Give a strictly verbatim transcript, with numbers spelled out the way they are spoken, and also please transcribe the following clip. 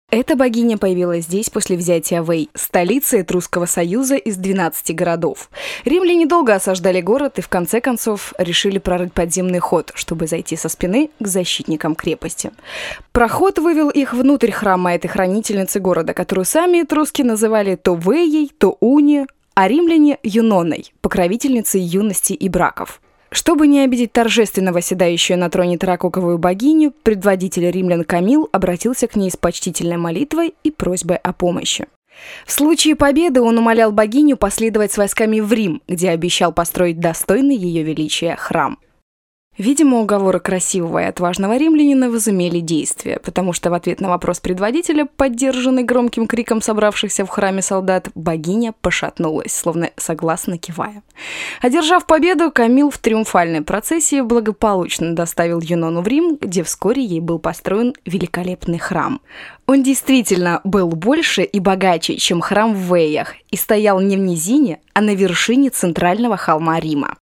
Эта богиня появилась здесь после взятия Вэй, столицы Этрусского союза из двенадцати городов. Римляне долго осаждали город и в конце концов решили прорыть подземный ход, чтобы зайти со спины к защитникам крепости. Проход вывел их внутрь храма этой хранительницы города, которую сами этруски называли то Вэей, то Уни, а римляне – Юноной, покровительницей юности и браков. Чтобы не обидеть торжественно восседающую на троне таракоковую богиню, предводитель римлян Камил обратился к ней с почтительной молитвой и просьбой о помощи. В случае победы он умолял богиню последовать с войсками в Рим, где обещал построить достойный ее величия храм. Видимо, уговоры красивого и отважного римлянина возымели действие, потому что в ответ на вопрос предводителя, поддержанный громким криком собравшихся в храме солдат, богиня пошатнулась, словно согласно кивая. Одержав победу, Камил в триумфальной процессии благополучно доставил Юнону в Рим, где вскоре ей был построен великолепный храм. Он действительно был больше и богаче, чем храм в Вэях, и стоял не в низине, а на вершине центрального холма Рима.